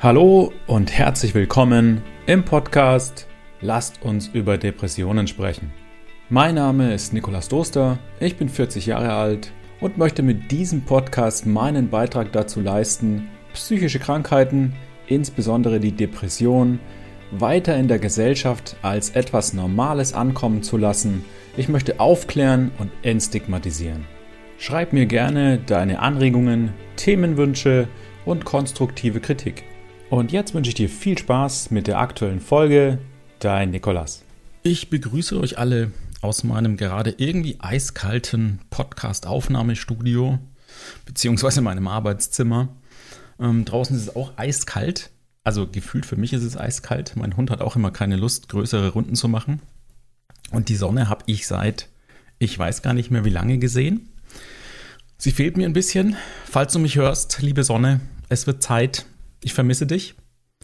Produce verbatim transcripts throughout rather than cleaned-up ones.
Hallo und herzlich willkommen im Podcast Lasst uns über Depressionen sprechen. Mein Name ist Nikolaus Doster, ich bin vierzig Jahre alt und möchte mit diesem Podcast meinen Beitrag dazu leisten, psychische Krankheiten, insbesondere die Depression, weiter in der Gesellschaft als etwas Normales ankommen zu lassen. Ich möchte aufklären und entstigmatisieren. Schreib mir gerne deine Anregungen, Themenwünsche und konstruktive Kritik. Und jetzt wünsche ich dir viel Spaß mit der aktuellen Folge. Dein Nikolaus. Ich begrüße euch alle aus meinem gerade irgendwie eiskalten Podcast-Aufnahmestudio beziehungsweise meinem Arbeitszimmer. Ähm, draußen ist es auch eiskalt, also gefühlt für mich ist es eiskalt. Mein Hund hat auch immer keine Lust, größere Runden zu machen. Und die Sonne habe ich seit, ich weiß gar nicht mehr wie lange gesehen. Sie fehlt mir ein bisschen. Falls du mich hörst, liebe Sonne, es wird Zeit. Ich vermisse dich.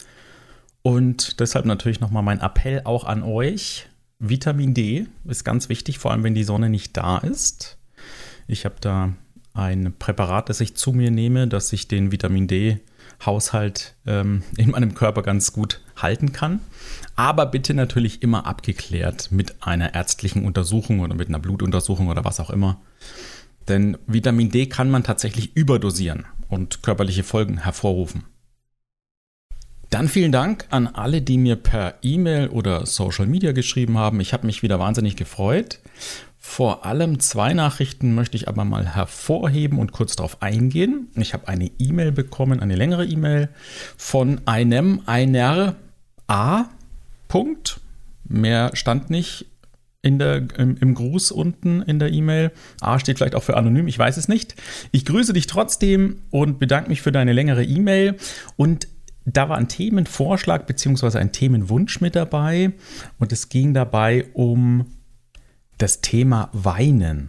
Und deshalb natürlich nochmal mein Appell auch an euch. Vitamin D ist ganz wichtig, vor allem wenn die Sonne nicht da ist. Ich habe da ein Präparat, das ich zu mir nehme, dass ich den Vitamin D-Haushalt ähm, in meinem Körper ganz gut halten kann. Aber bitte natürlich immer abgeklärt mit einer ärztlichen Untersuchung oder mit einer Blutuntersuchung oder was auch immer. Denn Vitamin D kann man tatsächlich überdosieren und körperliche Folgen hervorrufen. Dann vielen Dank an alle, die mir per E-Mail oder Social Media geschrieben haben. Ich habe mich wieder wahnsinnig gefreut. Vor allem zwei Nachrichten möchte ich aber mal hervorheben und kurz darauf eingehen. Ich habe eine E-Mail bekommen, eine längere E-Mail von einem, einer A. Punkt. Mehr stand nicht in der, im, im Gruß unten in der E-Mail. A steht vielleicht auch für anonym, ich weiß es nicht. Ich grüße dich trotzdem und bedanke mich für deine längere E-Mail. Und da war ein Themenvorschlag bzw. ein Themenwunsch mit dabei und es ging dabei um das Thema Weinen.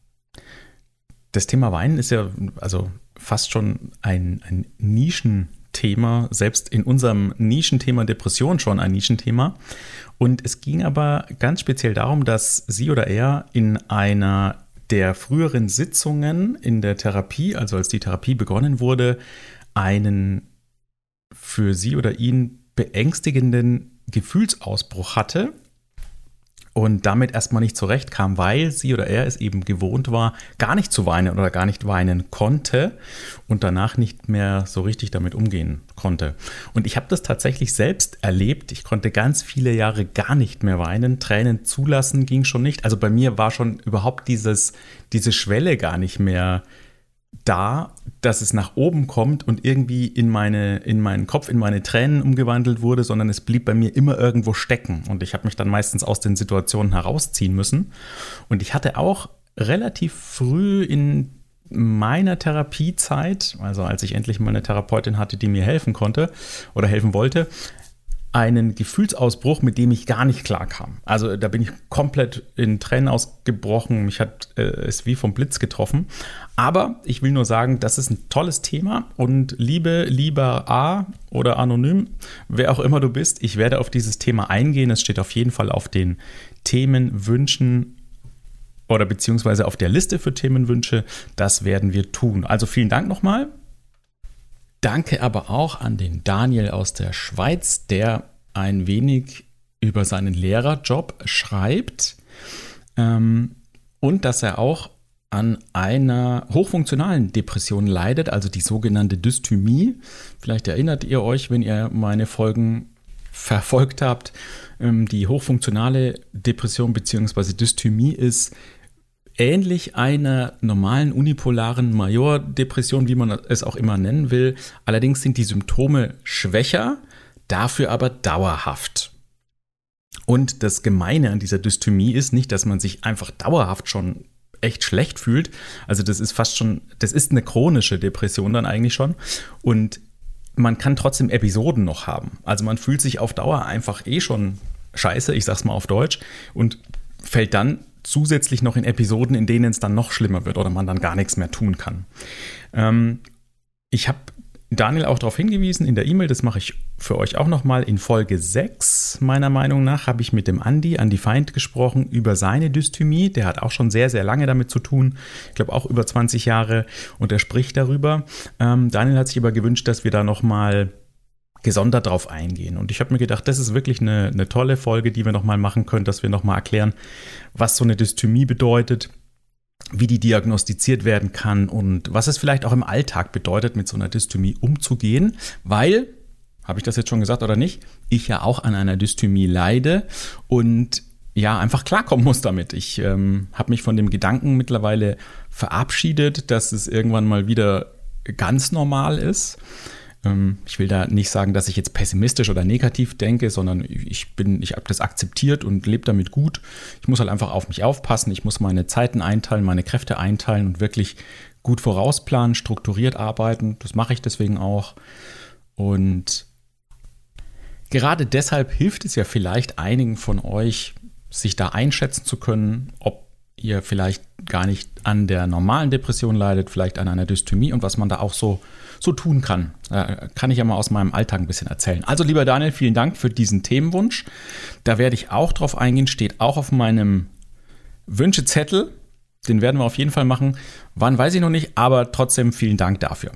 Das Thema Weinen ist ja also fast schon ein, ein Nischenthema, selbst in unserem Nischenthema Depression schon ein Nischenthema. Und es ging aber ganz speziell darum, dass sie oder er in einer der früheren Sitzungen in der Therapie, also als die Therapie begonnen wurde, einen für sie oder ihn beängstigenden Gefühlsausbruch hatte und damit erstmal nicht zurechtkam, weil sie oder er es eben gewohnt war, gar nicht zu weinen oder gar nicht weinen konnte und danach nicht mehr so richtig damit umgehen konnte. Und ich habe das tatsächlich selbst erlebt. Ich konnte ganz viele Jahre gar nicht mehr weinen. Tränen zulassen ging schon nicht. Also bei mir war schon überhaupt dieses, diese Schwelle gar nicht mehr da, dass es nach oben kommt und irgendwie in meine, in meinen Kopf, in meine Tränen umgewandelt wurde, sondern es blieb bei mir immer irgendwo stecken und ich habe mich dann meistens aus den Situationen herausziehen müssen. Und ich hatte auch relativ früh in meiner Therapiezeit, also als ich endlich mal eine Therapeutin hatte, die mir helfen konnte oder helfen wollte, einen Gefühlsausbruch, mit dem ich gar nicht klar kam. Also da bin ich komplett in Tränen ausgebrochen. Mich hat äh, es wie vom Blitz getroffen. Aber ich will nur sagen, das ist ein tolles Thema. Und liebe, lieber A oder anonym, wer auch immer du bist, ich werde auf dieses Thema eingehen. Es steht auf jeden Fall auf den Themenwünschen oder beziehungsweise auf der Liste für Themenwünsche. Das werden wir tun. Also vielen Dank nochmal. Danke aber auch an den Daniel aus der Schweiz, der ein wenig über seinen Lehrerjob schreibt ähm, und dass er auch an einer hochfunktionalen Depression leidet, also die sogenannte Dysthymie. Vielleicht erinnert ihr euch, wenn ihr meine Folgen verfolgt habt, ähm, die hochfunktionale Depression bzw. Dysthymie ist ähnlich einer normalen unipolaren Majordepression, wie man es auch immer nennen will. Allerdings sind die Symptome schwächer, dafür aber dauerhaft. Und das Gemeine an dieser Dysthymie ist nicht, dass man sich einfach dauerhaft schon echt schlecht fühlt. Also das ist fast schon, das ist eine chronische Depression dann eigentlich schon. Und man kann trotzdem Episoden noch haben. Also man fühlt sich auf Dauer einfach eh schon scheiße, ich sag's mal auf Deutsch, und fällt dann zusätzlich noch in Episoden, in denen es dann noch schlimmer wird oder man dann gar nichts mehr tun kann. Ähm, ich habe Daniel auch darauf hingewiesen in der E-Mail, das mache ich für euch auch nochmal. In Folge sechs, meiner Meinung nach, habe ich mit dem Andi, Andi Feind, gesprochen über seine Dysthymie. Der hat auch schon sehr, sehr lange damit zu tun. Ich glaube auch über zwanzig Jahre und er spricht darüber. Ähm, Daniel hat sich aber gewünscht, dass wir da nochmal gesondert drauf eingehen. Und ich habe mir gedacht, das ist wirklich eine, eine tolle Folge, die wir nochmal machen können, dass wir nochmal erklären, was so eine Dysthymie bedeutet, wie die diagnostiziert werden kann und was es vielleicht auch im Alltag bedeutet, mit so einer Dysthymie umzugehen, weil, habe ich das jetzt schon gesagt oder nicht, ich ja auch an einer Dysthymie leide und ja, einfach klarkommen muss damit. Ich ähm, habe mich von dem Gedanken mittlerweile verabschiedet, dass es irgendwann mal wieder ganz normal ist. Ich will da nicht sagen, dass ich jetzt pessimistisch oder negativ denke, sondern ich bin, ich habe das akzeptiert und lebe damit gut. Ich muss halt einfach auf mich aufpassen. Ich muss meine Zeiten einteilen, meine Kräfte einteilen und wirklich gut vorausplanen, strukturiert arbeiten. Das mache ich deswegen auch. Und gerade deshalb hilft es ja vielleicht einigen von euch, sich da einschätzen zu können, ob ihr vielleicht gar nicht an der normalen Depression leidet, vielleicht an einer Dysthymie und was man da auch so, so tun kann. Äh, kann ich ja mal aus meinem Alltag ein bisschen erzählen. Also lieber Daniel, vielen Dank für diesen Themenwunsch. Da werde ich auch drauf eingehen, steht auch auf meinem Wünschezettel. Den werden wir auf jeden Fall machen. Wann, weiß ich noch nicht, aber trotzdem vielen Dank dafür.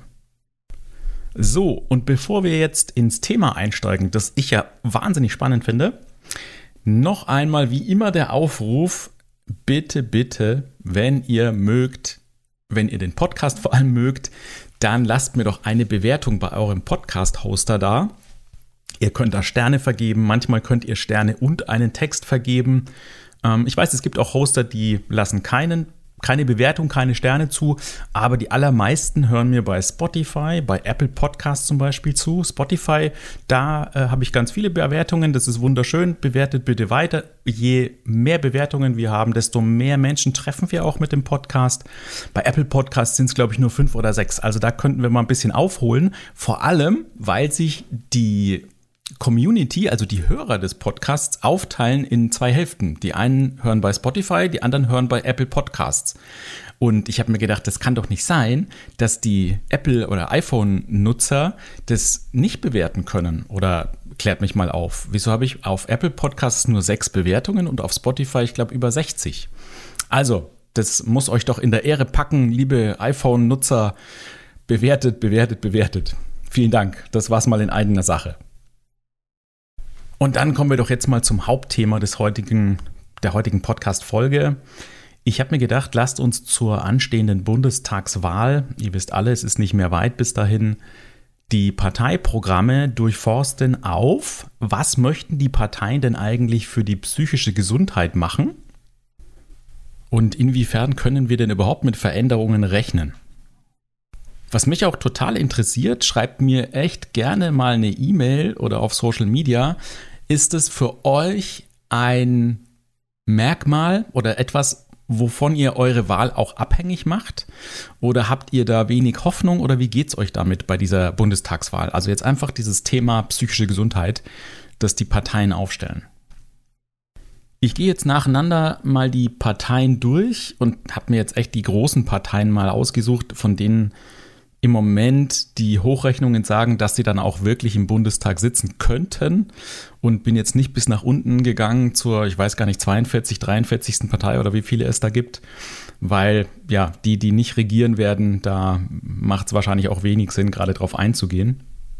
So, und bevor wir jetzt ins Thema einsteigen, das ich ja wahnsinnig spannend finde, noch einmal wie immer der Aufruf, bitte, bitte, wenn ihr mögt, wenn ihr den Podcast vor allem mögt, dann lasst mir doch eine Bewertung bei eurem Podcast-Hoster da. Ihr könnt da Sterne vergeben, manchmal könnt ihr Sterne und einen Text vergeben. Ähm, ich weiß, es gibt auch Hoster, die lassen keinen keine Bewertung, keine Sterne zu, aber die allermeisten hören mir bei Spotify, bei Apple Podcasts zum Beispiel zu. Spotify, da äh, habe ich ganz viele Bewertungen, das ist wunderschön, bewertet bitte weiter. Je mehr Bewertungen wir haben, desto mehr Menschen treffen wir auch mit dem Podcast. Bei Apple Podcasts sind es, glaube ich, nur fünf oder sechs, also da könnten wir mal ein bisschen aufholen, vor allem, weil sich die Community, also die Hörer des Podcasts, aufteilen in zwei Hälften. Die einen hören bei Spotify, die anderen hören bei Apple Podcasts. Und ich habe mir gedacht, das kann doch nicht sein, dass die Apple- oder iPhone-Nutzer das nicht bewerten können. Oder klärt mich mal auf. Wieso habe ich auf Apple Podcasts nur sechs Bewertungen und auf Spotify, ich glaube, über sechzig? Also, das muss euch doch in der Ehre packen, liebe iPhone-Nutzer. Bewertet, bewertet, bewertet. Vielen Dank. Das war's mal in eigener Sache. Und dann kommen wir doch jetzt mal zum Hauptthema des heutigen, der heutigen Podcast-Folge. Ich habe mir gedacht, lasst uns zur anstehenden Bundestagswahl, ihr wisst alle, es ist nicht mehr weit bis dahin, die Parteiprogramme durchforsten auf. Was möchten die Parteien denn eigentlich für die psychische Gesundheit machen? Und inwiefern können wir denn überhaupt mit Veränderungen rechnen? Was mich auch total interessiert, schreibt mir echt gerne mal eine E-Mail oder auf Social Media. Ist es für euch ein Merkmal oder etwas, wovon ihr eure Wahl auch abhängig macht? Oder habt ihr da wenig Hoffnung oder wie geht es euch damit bei dieser Bundestagswahl? Also jetzt einfach dieses Thema psychische Gesundheit, das die Parteien aufstellen. Ich gehe jetzt nacheinander mal die Parteien durch und habe mir jetzt echt die großen Parteien mal ausgesucht, von denen im Moment die Hochrechnungen sagen, dass sie dann auch wirklich im Bundestag sitzen könnten, und bin jetzt nicht bis nach unten gegangen zur, ich weiß gar nicht, zweiundvierzig, dreiundvierzigsten Partei oder wie viele es da gibt, weil ja, die, die nicht regieren werden, da macht es wahrscheinlich auch wenig Sinn, gerade drauf einzugehen.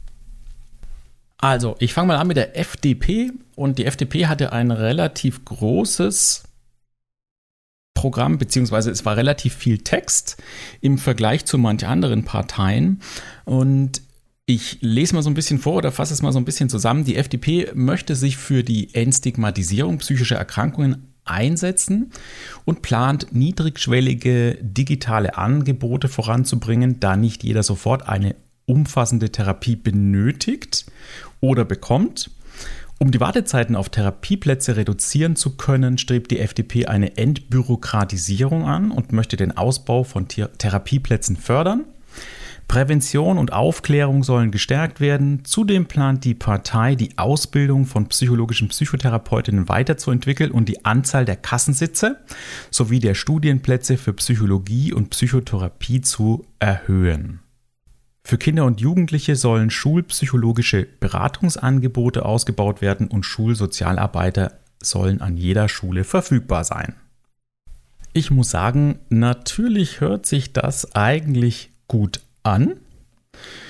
Also, ich fange mal an mit der F D P, und die F D P hatte ein relativ großes Programm, beziehungsweise es war relativ viel Text im Vergleich zu manch anderen Parteien, und ich lese mal so ein bisschen vor oder fasse es mal so ein bisschen zusammen. Die F D P möchte sich für die Entstigmatisierung psychischer Erkrankungen einsetzen und plant, niedrigschwellige digitale Angebote voranzubringen, da nicht jeder sofort eine umfassende Therapie benötigt oder bekommt. Um die Wartezeiten auf Therapieplätze reduzieren zu können, strebt die F D P eine Entbürokratisierung an und möchte den Ausbau von Therapieplätzen fördern. Prävention und Aufklärung sollen gestärkt werden. Zudem plant die Partei, die Ausbildung von psychologischen Psychotherapeutinnen weiterzuentwickeln und die Anzahl der Kassensitze sowie der Studienplätze für Psychologie und Psychotherapie zu erhöhen. Für Kinder und Jugendliche sollen schulpsychologische Beratungsangebote ausgebaut werden und Schulsozialarbeiter sollen an jeder Schule verfügbar sein. Ich muss sagen, natürlich hört sich das eigentlich gut an.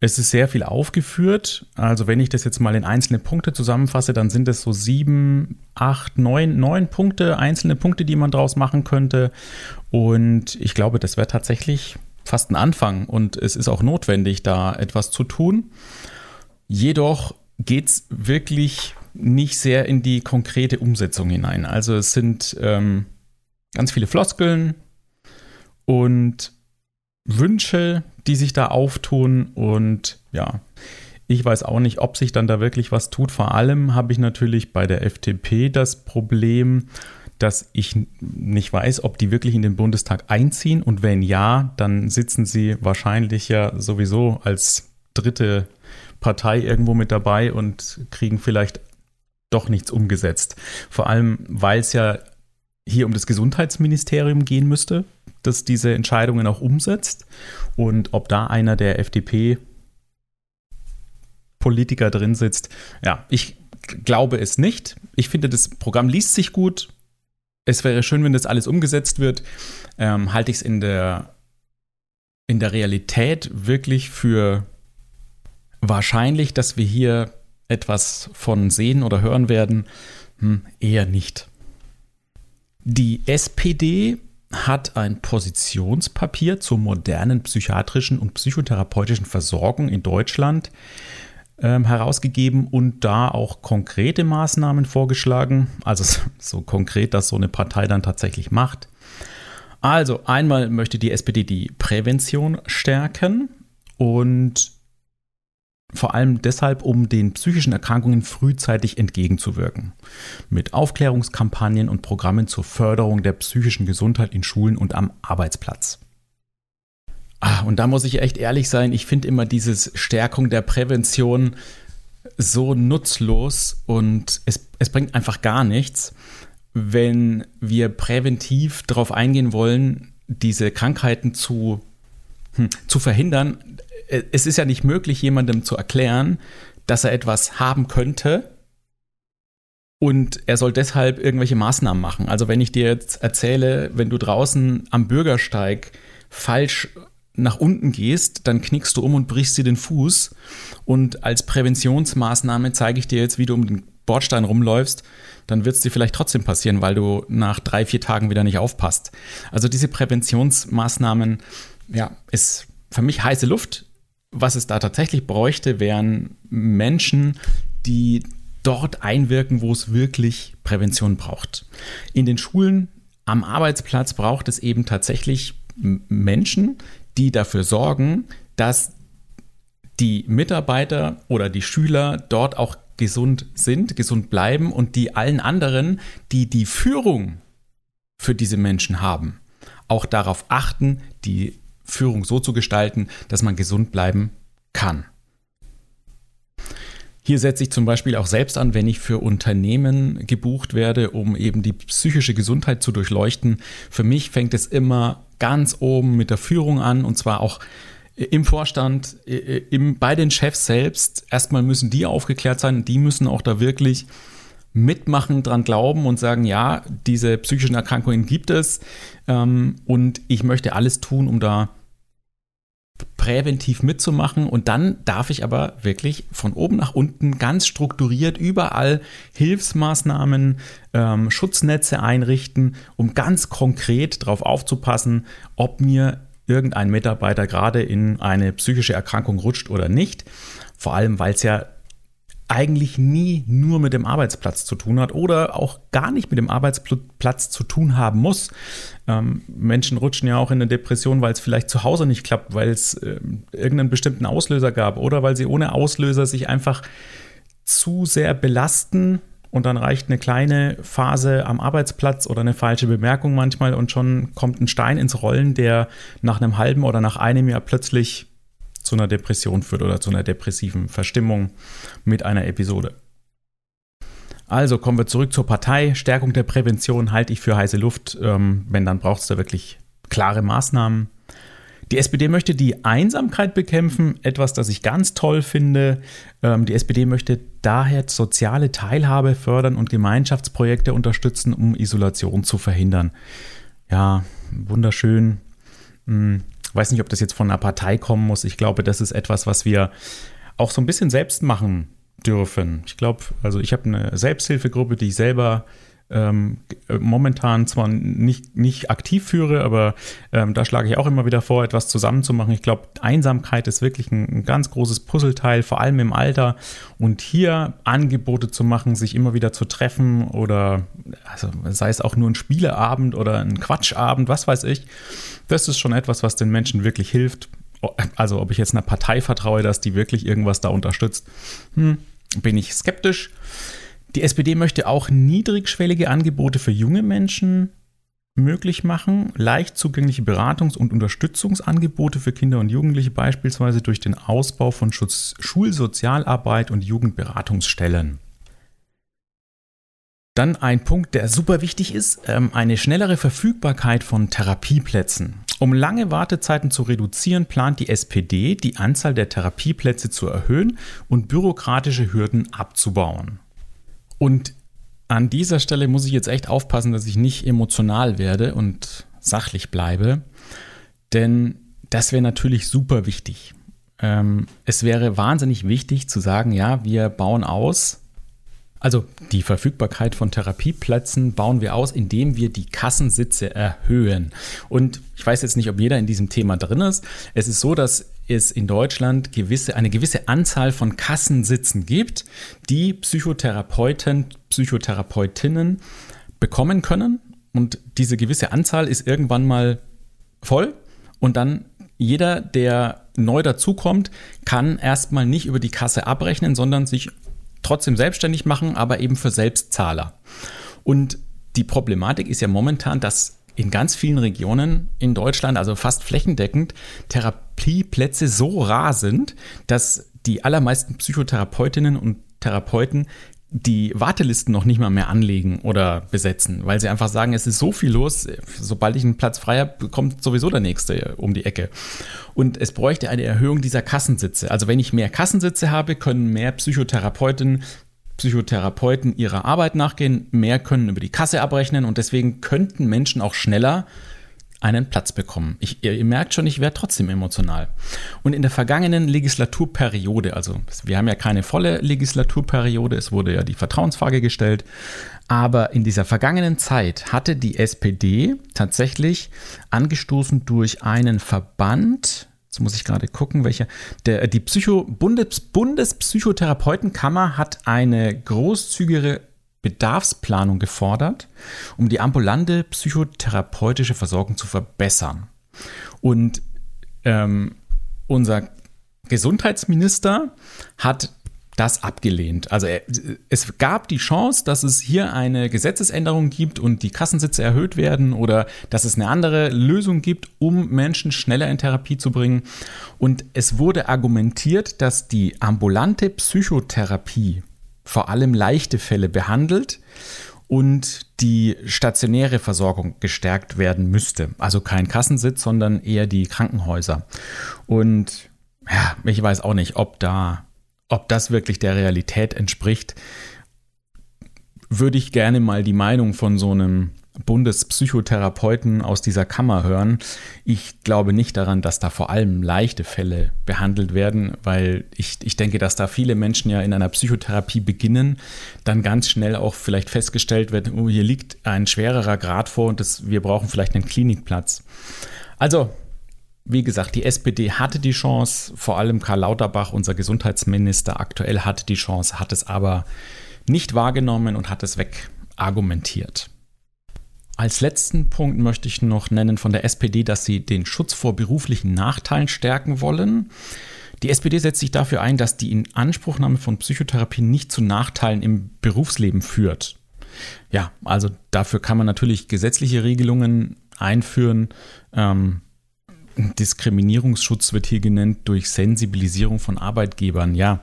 Es ist sehr viel aufgeführt. Also wenn ich das jetzt mal in einzelne Punkte zusammenfasse, dann sind es so sieben, acht, neun, neun Punkte, einzelne Punkte, die man draus machen könnte. Und ich glaube, das wäre tatsächlich fast ein Anfang. Und es ist auch notwendig, da etwas zu tun. Jedoch geht es wirklich nicht sehr in die konkrete Umsetzung hinein. Also es sind ähm, ganz viele Floskeln und Wünsche, die sich da auftun, und ja, ich weiß auch nicht, ob sich dann da wirklich was tut. Vor allem habe ich natürlich bei der F D P das Problem, dass ich nicht weiß, ob die wirklich in den Bundestag einziehen, und wenn ja, dann sitzen sie wahrscheinlich ja sowieso als dritte Partei irgendwo mit dabei und kriegen vielleicht doch nichts umgesetzt. Vor allem, weil es ja hier um das Gesundheitsministerium gehen müsste, das diese Entscheidungen auch umsetzt, und ob da einer der F D P-Politiker drin sitzt, ja, ich glaube es nicht. Ich finde, das Programm liest sich gut. Es wäre schön, wenn das alles umgesetzt wird. Ähm, halte ich es in der, in der Realität wirklich für wahrscheinlich, dass wir hier etwas von sehen oder hören werden? Hm, eher nicht. Die S P D hat ein Positionspapier zur modernen psychiatrischen und psychotherapeutischen Versorgung in Deutschland ähm, herausgegeben und da auch konkrete Maßnahmen vorgeschlagen. Also so konkret, dass so eine Partei dann tatsächlich macht. Also einmal möchte die S P D die Prävention stärken, und vor allem deshalb, um den psychischen Erkrankungen frühzeitig entgegenzuwirken. Mit Aufklärungskampagnen und Programmen zur Förderung der psychischen Gesundheit in Schulen und am Arbeitsplatz. Ah, und da muss ich echt ehrlich sein, ich finde immer dieses Stärkung der Prävention so nutzlos, und es, es bringt einfach gar nichts, wenn wir präventiv darauf eingehen wollen, diese Krankheiten zu, hm, zu verhindern. Es ist ja nicht möglich, jemandem zu erklären, dass er etwas haben könnte, und er soll deshalb irgendwelche Maßnahmen machen. Also wenn ich dir jetzt erzähle, wenn du draußen am Bürgersteig falsch nach unten gehst, dann knickst du um und brichst dir den Fuß, und als Präventionsmaßnahme zeige ich dir jetzt, wie du um den Bordstein rumläufst, dann wird es dir vielleicht trotzdem passieren, weil du nach drei, vier Tagen wieder nicht aufpasst. Also diese Präventionsmaßnahmen, ja, ist für mich heiße Luft. Was es da tatsächlich bräuchte, wären Menschen, die dort einwirken, wo es wirklich Prävention braucht. In den Schulen, am Arbeitsplatz braucht es eben tatsächlich Menschen, die dafür sorgen, dass die Mitarbeiter oder die Schüler dort auch gesund sind, gesund bleiben, und die allen anderen, die die Führung für diese Menschen haben, auch darauf achten, die Führung so zu gestalten, dass man gesund bleiben kann. Hier setze ich zum Beispiel auch selbst an, wenn ich für Unternehmen gebucht werde, um eben die psychische Gesundheit zu durchleuchten. Für mich fängt es immer ganz oben mit der Führung an, und zwar auch im Vorstand, im, bei den Chefs selbst. Erstmal müssen die aufgeklärt sein, die müssen auch da wirklich mitmachen, dran glauben und sagen, ja, diese psychischen Erkrankungen gibt es, ähm, und ich möchte alles tun, um da präventiv mitzumachen. Und dann darf ich aber wirklich von oben nach unten ganz strukturiert überall Hilfsmaßnahmen, ähm, Schutznetze einrichten, um ganz konkret darauf aufzupassen, ob mir irgendein Mitarbeiter gerade in eine psychische Erkrankung rutscht oder nicht. Vor allem, weil es ja eigentlich nie nur mit dem Arbeitsplatz zu tun hat oder auch gar nicht mit dem Arbeitsplatz zu tun haben muss. Ähm, Menschen rutschen ja auch in eine Depression, weil es vielleicht zu Hause nicht klappt, weil es äh, irgendeinen bestimmten Auslöser gab oder weil sie ohne Auslöser sich einfach zu sehr belasten, und dann reicht eine kleine Phase am Arbeitsplatz oder eine falsche Bemerkung manchmal, und schon kommt ein Stein ins Rollen, der nach einem halben oder nach einem Jahr plötzlich zu einer Depression führt oder zu einer depressiven Verstimmung mit einer Episode. Also kommen wir zurück zur Partei. Stärkung der Prävention halte ich für heiße Luft. Ähm, wenn, dann braucht es da wirklich klare Maßnahmen. Die S P D möchte die Einsamkeit bekämpfen, etwas, das ich ganz toll finde. Ähm, die S P D möchte daher soziale Teilhabe fördern und Gemeinschaftsprojekte unterstützen, um Isolation zu verhindern. Ja, wunderschön. weiß nicht, ob das jetzt von einer Partei kommen muss. Ich glaube, das ist etwas, was wir auch so ein bisschen selbst machen dürfen. Ich glaube, also ich habe eine Selbsthilfegruppe, die ich selber ähm, momentan zwar nicht, nicht aktiv führe, aber ähm, da schlage ich auch immer wieder vor, etwas zusammenzumachen. Ich glaube, Einsamkeit ist wirklich ein, ein ganz großes Puzzleteil, vor allem im Alter. Und hier Angebote zu machen, sich immer wieder zu treffen oder also sei es auch nur ein Spieleabend oder ein Quatschabend, was weiß ich, das ist schon etwas, was den Menschen wirklich hilft. Also ob ich jetzt einer Partei vertraue, dass die wirklich irgendwas da unterstützt, hm, bin ich skeptisch. Die S P D möchte auch niedrigschwellige Angebote für junge Menschen möglich machen, leicht zugängliche Beratungs- und Unterstützungsangebote für Kinder und Jugendliche, beispielsweise durch den Ausbau von Schutz- Schulsozialarbeit und Jugendberatungsstellen. Dann ein Punkt, der super wichtig ist, eine schnellere Verfügbarkeit von Therapieplätzen. Um lange Wartezeiten zu reduzieren, plant die S P D, die Anzahl der Therapieplätze zu erhöhen und bürokratische Hürden abzubauen. Und an dieser Stelle muss ich jetzt echt aufpassen, dass ich nicht emotional werde und sachlich bleibe, denn das wäre natürlich super wichtig. Ähm, es wäre wahnsinnig wichtig zu sagen, ja, wir bauen aus. Also die Verfügbarkeit von Therapieplätzen bauen wir aus, indem wir die Kassensitze erhöhen. Und ich weiß jetzt nicht, ob jeder in diesem Thema drin ist. Es ist so, dass es in Deutschland gewisse, eine gewisse Anzahl von Kassensitzen gibt, die Psychotherapeuten, Psychotherapeutinnen bekommen können. Und diese gewisse Anzahl ist irgendwann mal voll. Und dann jeder, der neu dazukommt, kann erstmal nicht über die Kasse abrechnen, sondern sich trotzdem selbstständig machen, aber eben für Selbstzahler. Und die Problematik ist ja momentan, dass in ganz vielen Regionen in Deutschland, also fast flächendeckend, Therapieplätze so rar sind, dass die allermeisten Psychotherapeutinnen und Therapeuten die Wartelisten noch nicht mal mehr anlegen oder besetzen, weil sie einfach sagen, es ist so viel los, sobald ich einen Platz frei habe, kommt sowieso der Nächste um die Ecke. Und es bräuchte eine Erhöhung dieser Kassensitze. Also wenn ich mehr Kassensitze habe, können mehr Psychotherapeutinnen, Psychotherapeuten ihrer Arbeit nachgehen, mehr können über die Kasse abrechnen und deswegen könnten Menschen auch schneller einen Platz bekommen. Ich, ihr, ihr merkt schon, ich werde trotzdem emotional. Und in der vergangenen Legislaturperiode, also wir haben ja keine volle Legislaturperiode, es wurde ja die Vertrauensfrage gestellt, aber in dieser vergangenen Zeit hatte die S P D tatsächlich angestoßen durch einen Verband, jetzt muss ich gerade gucken, welcher, der, die Psycho, Bundes, Bundespsychotherapeutenkammer hat eine großzügige Bedarfsplanung gefordert, um die ambulante psychotherapeutische Versorgung zu verbessern. Und ähm, unser Gesundheitsminister hat das abgelehnt. Also er, es gab die Chance, dass es hier eine Gesetzesänderung gibt und die Kassensitze erhöht werden oder dass es eine andere Lösung gibt, um Menschen schneller in Therapie zu bringen. Und es wurde argumentiert, dass die ambulante Psychotherapie vor allem leichte Fälle behandelt und die stationäre Versorgung gestärkt werden müsste. Also kein Kassensitz, sondern eher die Krankenhäuser. Und ja, ich weiß auch nicht, ob da, ob das wirklich der Realität entspricht. Würde ich gerne mal die Meinung von so einem Bundespsychotherapeuten aus dieser Kammer hören. Ich glaube nicht daran, dass da vor allem leichte Fälle behandelt werden, weil ich, ich denke, dass da viele Menschen ja in einer Psychotherapie beginnen, dann ganz schnell auch vielleicht festgestellt wird, oh, hier liegt ein schwererer Grad vor und das, wir brauchen vielleicht einen Klinikplatz. Also, wie gesagt, die S P D hatte die Chance, vor allem Karl Lauterbach, unser Gesundheitsminister aktuell, hatte die Chance, hat es aber nicht wahrgenommen und hat es wegargumentiert. Als letzten Punkt möchte ich noch nennen von der S P D, dass sie den Schutz vor beruflichen Nachteilen stärken wollen. Die S P D setzt sich dafür ein, dass die Inanspruchnahme von Psychotherapie nicht zu Nachteilen im Berufsleben führt. Ja, also dafür kann man natürlich gesetzliche Regelungen einführen. Ähm, Diskriminierungsschutz wird hier genannt durch Sensibilisierung von Arbeitgebern. Ja,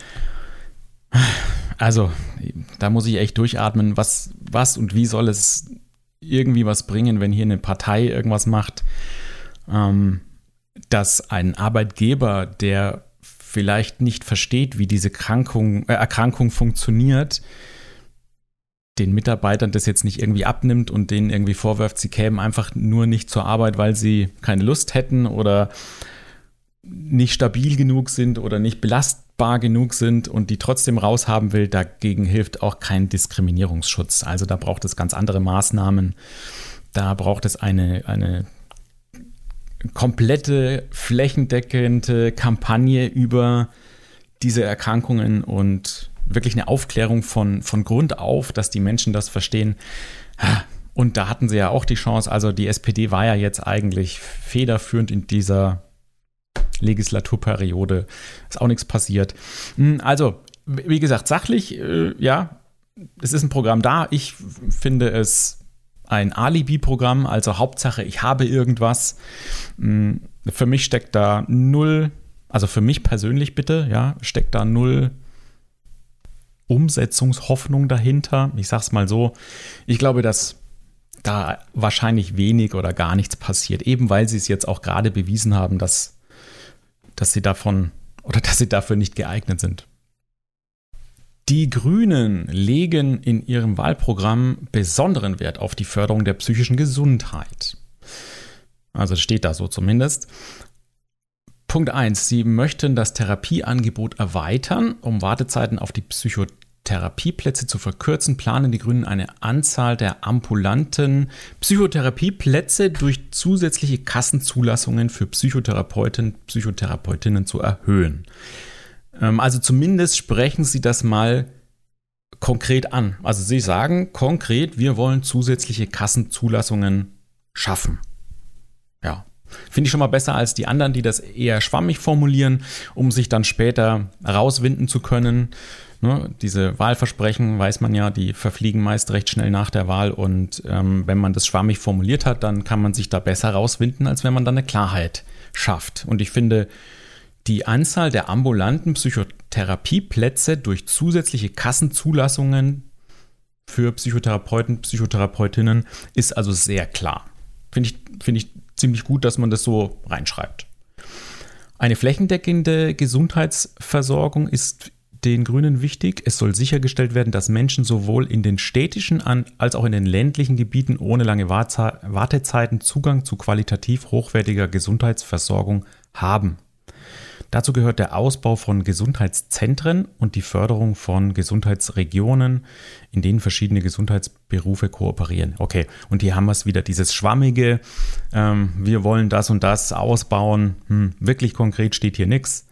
also da muss ich echt durchatmen. Was, was und wie soll es irgendwie was bringen, wenn hier eine Partei irgendwas macht, ähm, dass ein Arbeitgeber, der vielleicht nicht versteht, wie diese Krankung, äh, Erkrankung funktioniert, den Mitarbeitern das jetzt nicht irgendwie abnimmt und denen irgendwie vorwirft, sie kämen einfach nur nicht zur Arbeit, weil sie keine Lust hätten oder nicht stabil genug sind oder nicht belastbar genug sind und die trotzdem raushaben will, dagegen hilft auch kein Diskriminierungsschutz. Also da braucht es ganz andere Maßnahmen. Da braucht es eine, eine komplette, flächendeckende Kampagne über diese Erkrankungen und wirklich eine Aufklärung von, von Grund auf, dass die Menschen das verstehen. Und da hatten sie ja auch die Chance. Also die S P D war ja jetzt eigentlich federführend in dieser Legislaturperiode. Ist auch nichts passiert. Also, wie gesagt, sachlich, äh, ja, es ist ein Programm da. Ich finde es ein Alibi-Programm, also Hauptsache, ich habe irgendwas. Für mich steckt da null, also für mich persönlich bitte, ja, steckt da null Umsetzungshoffnung dahinter. Ich sag's mal so, ich glaube, dass da wahrscheinlich wenig oder gar nichts passiert, eben weil sie es jetzt auch gerade bewiesen haben, dass dass sie davon oder dass sie dafür nicht geeignet sind. Die Grünen legen in ihrem Wahlprogramm besonderen Wert auf die Förderung der psychischen Gesundheit. Also steht da so zumindest. Punkt eins. Sie möchten das Therapieangebot erweitern, um Wartezeiten auf die Psychotherapieplätze zu verkürzen, planen die Grünen eine Anzahl der ambulanten Psychotherapieplätze durch zusätzliche Kassenzulassungen für Psychotherapeuten, Psychotherapeutinnen zu erhöhen. Also zumindest sprechen sie das mal konkret an. Also sie sagen konkret, wir wollen zusätzliche Kassenzulassungen schaffen. Ja, finde ich schon mal besser als die anderen, die das eher schwammig formulieren, um sich dann später rauswinden zu können. Ne, diese Wahlversprechen, weiß man ja, die verfliegen meist recht schnell nach der Wahl und ähm, wenn man das schwammig formuliert hat, dann kann man sich da besser rauswinden, als wenn man dann eine Klarheit schafft. Und ich finde, die Anzahl der ambulanten Psychotherapieplätze durch zusätzliche Kassenzulassungen für Psychotherapeuten, Psychotherapeutinnen ist also sehr klar. Finde ich, finde ich ziemlich gut, dass man das so reinschreibt. Eine flächendeckende Gesundheitsversorgung ist den Grünen wichtig. Es soll sichergestellt werden, dass Menschen sowohl in den städtischen als auch in den ländlichen Gebieten ohne lange Wartezeiten Zugang zu qualitativ hochwertiger Gesundheitsversorgung haben. Dazu gehört der Ausbau von Gesundheitszentren und die Förderung von Gesundheitsregionen, in denen verschiedene Gesundheitsberufe kooperieren. Okay, und hier haben wir es wieder, dieses Schwammige, ähm, wir wollen das und das ausbauen. Hm, wirklich konkret steht hier nichts.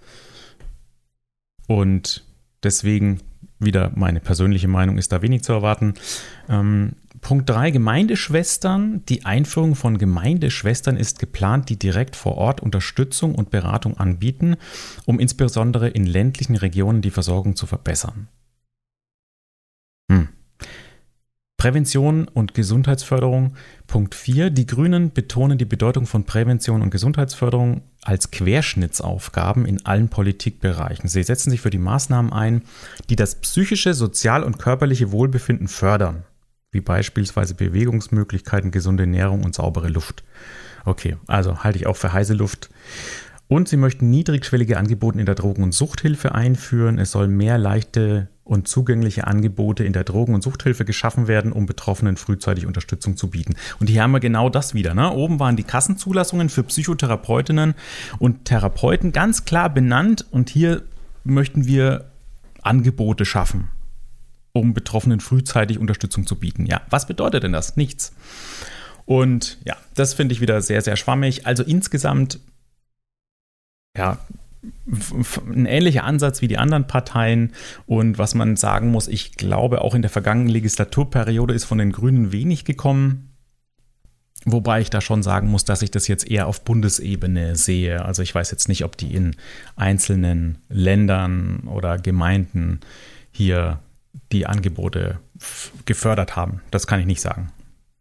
Und deswegen wieder meine persönliche Meinung ist da wenig zu erwarten. Ähm, Punkt drei, Gemeindeschwestern. Die Einführung von Gemeindeschwestern ist geplant, die direkt vor Ort Unterstützung und Beratung anbieten, um insbesondere in ländlichen Regionen die Versorgung zu verbessern. Hm. Prävention und Gesundheitsförderung. Punkt vier. Die Grünen betonen die Bedeutung von Prävention und Gesundheitsförderung als Querschnittsaufgaben in allen Politikbereichen. Sie setzen sich für die Maßnahmen ein, die das psychische, sozial- und körperliche Wohlbefinden fördern, wie beispielsweise Bewegungsmöglichkeiten, gesunde Ernährung und saubere Luft. Okay, also halte ich auch für heiße Luft. Und sie möchten niedrigschwellige Angebote in der Drogen- und Suchthilfe einführen. Es soll mehr leichte und zugängliche Angebote in der Drogen- und Suchthilfe geschaffen werden, um Betroffenen frühzeitig Unterstützung zu bieten. Und hier haben wir genau das wieder. Ne? Oben waren die Kassenzulassungen für Psychotherapeutinnen und Therapeuten ganz klar benannt. Und hier möchten wir Angebote schaffen, um Betroffenen frühzeitig Unterstützung zu bieten. Ja, was bedeutet denn das? Nichts. Und ja, das finde ich wieder sehr, sehr schwammig. Also insgesamt, ja, ein ähnlicher Ansatz wie die anderen Parteien. Und was man sagen muss, ich glaube, auch in der vergangenen Legislaturperiode ist von den Grünen wenig gekommen. Wobei ich da schon sagen muss, dass ich das jetzt eher auf Bundesebene sehe. Also ich weiß jetzt nicht, ob die in einzelnen Ländern oder Gemeinden hier die Angebote f- gefördert haben. Das kann ich nicht sagen.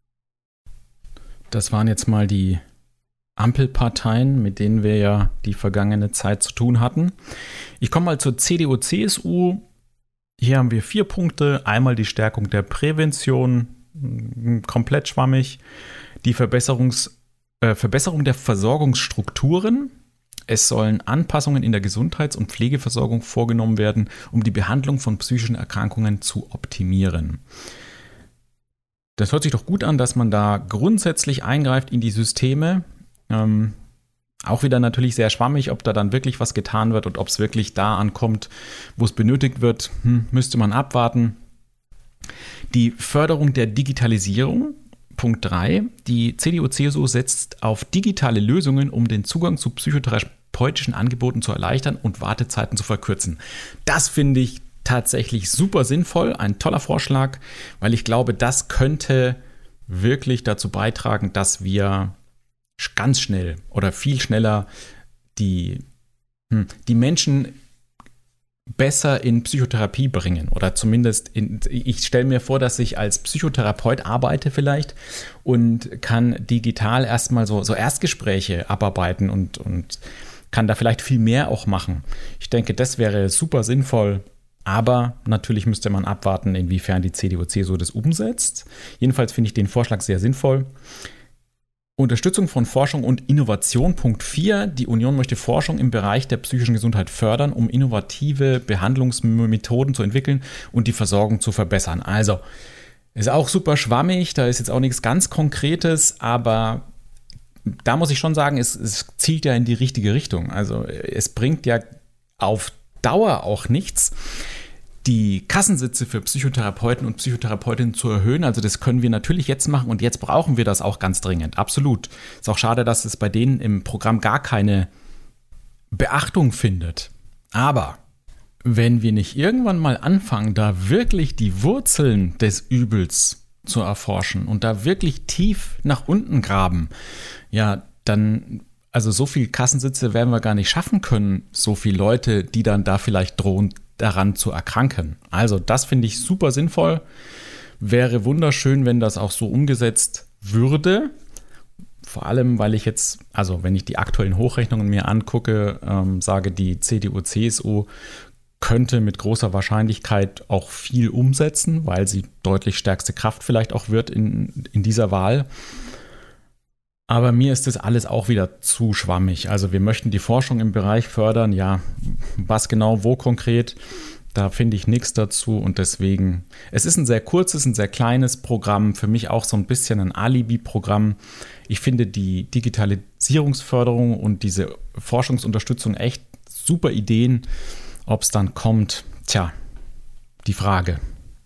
Das waren jetzt mal die Ampelparteien, mit denen wir ja die vergangene Zeit zu tun hatten. Ich komme mal zur C D U C S U. Hier haben wir vier Punkte. Einmal die Stärkung der Prävention, komplett schwammig. Die Verbesserungs, äh, Verbesserung der Versorgungsstrukturen. Es sollen Anpassungen in der Gesundheits- und Pflegeversorgung vorgenommen werden, um die Behandlung von psychischen Erkrankungen zu optimieren. das hört sich doch gut an, dass man da grundsätzlich eingreift in die Systeme. Ähm, auch wieder natürlich sehr schwammig, ob da dann wirklich was getan wird und ob es wirklich da ankommt, wo es benötigt wird, hm, müsste man abwarten. Die Förderung der Digitalisierung, Punkt drei. Die C D U C S U setzt auf digitale Lösungen, um den Zugang zu psychotherapeutischen Angeboten zu erleichtern und Wartezeiten zu verkürzen. Das finde ich tatsächlich super sinnvoll, ein toller Vorschlag, weil ich glaube, das könnte wirklich dazu beitragen, dass wir ganz schnell oder viel schneller die, die Menschen besser in Psychotherapie bringen oder zumindest, in, ich stelle mir vor, dass ich als Psychotherapeut arbeite vielleicht und kann digital erstmal so, so Erstgespräche abarbeiten und, und kann da vielleicht viel mehr auch machen. Ich denke, das wäre super sinnvoll. Aber natürlich müsste man abwarten, inwiefern die C D U C S U das umsetzt. Jedenfalls finde ich den Vorschlag sehr sinnvoll. Unterstützung von Forschung und Innovation, Punkt vier. Die Union möchte Forschung im Bereich der psychischen Gesundheit fördern, um innovative Behandlungsmethoden zu entwickeln und die Versorgung zu verbessern. Also, ist auch super schwammig, da ist jetzt auch nichts ganz Konkretes, aber da muss ich schon sagen, es, es zielt ja in die richtige Richtung. Also, es bringt ja auf Dauer auch nichts, die Kassensitze für Psychotherapeuten und Psychotherapeutinnen zu erhöhen. Also das können wir natürlich jetzt machen und jetzt brauchen wir das auch ganz dringend. Absolut. Ist auch schade, dass es bei denen im Programm gar keine Beachtung findet. Aber wenn wir nicht irgendwann mal anfangen, da wirklich die Wurzeln des Übels zu erforschen und da wirklich tief nach unten graben, ja, dann... Also so viele Kassensitze werden wir gar nicht schaffen können, so viele Leute, die dann da vielleicht drohen, daran zu erkranken. Also das finde ich super sinnvoll. Wäre wunderschön, wenn das auch so umgesetzt würde. Vor allem, weil ich jetzt, also wenn ich die aktuellen Hochrechnungen mir angucke, ähm, sage, die C D U C S U könnte mit großer Wahrscheinlichkeit auch viel umsetzen, weil sie deutlich stärkste Kraft vielleicht auch wird in, in dieser Wahl. Aber mir ist das alles auch wieder zu schwammig. Also wir möchten die Forschung im Bereich fördern. Ja, was genau, wo konkret, da finde ich nichts dazu. Und deswegen, es ist ein sehr kurzes, ein sehr kleines Programm. Für mich auch so ein bisschen ein Alibi-Programm. Ich finde die Digitalisierungsförderung und diese Forschungsunterstützung echt super Ideen. Ob es dann kommt, tja, die Frage.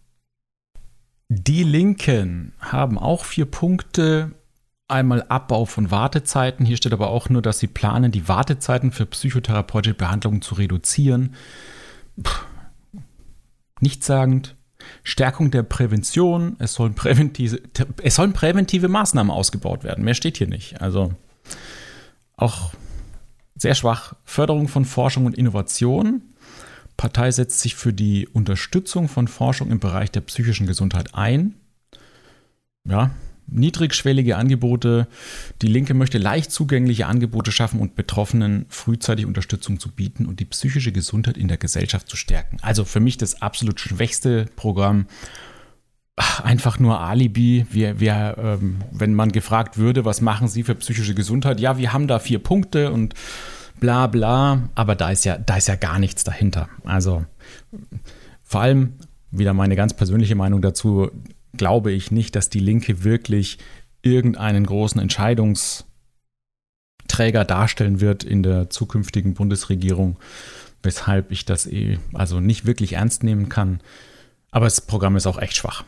Die Linken haben auch vier Punkte. Einmal Abbau von Wartezeiten. Hier steht aber auch nur, dass sie planen, die Wartezeiten für psychotherapeutische Behandlungen zu reduzieren. Puh, nichtssagend. Stärkung der Prävention. Es sollen präventive, es sollen präventive Maßnahmen ausgebaut werden. Mehr steht hier nicht. Also auch sehr schwach. Förderung von Forschung und Innovation. Partei setzt sich für die Unterstützung von Forschung im Bereich der psychischen Gesundheit ein. Ja, niedrigschwellige Angebote. Die Linke möchte leicht zugängliche Angebote schaffen und Betroffenen frühzeitig Unterstützung zu bieten und die psychische Gesundheit in der Gesellschaft zu stärken. Also für mich das absolut schwächste Programm. Ach, einfach nur Alibi. Wir, wir, ähm, wenn man gefragt würde, was machen Sie für psychische Gesundheit? Ja, wir haben da vier Punkte und bla bla. Aber da ist ja, da ist ja gar nichts dahinter. Also vor allem, wieder meine ganz persönliche Meinung dazu, glaube ich nicht, dass die Linke wirklich irgendeinen großen Entscheidungsträger darstellen wird in der zukünftigen Bundesregierung, weshalb ich das eh also nicht wirklich ernst nehmen kann. Aber das Programm ist auch echt schwach.